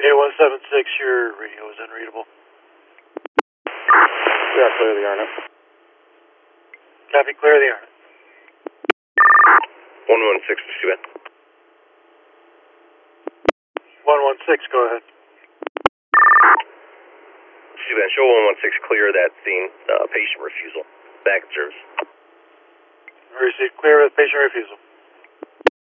A176, your radio is unreadable. Yeah, clear the Arnett. Copy, clear the Arnett. 116, Steven. 116, go ahead. Steven, show 116 clear that scene, patient refusal. Back at service. Received, clear with patient refusal.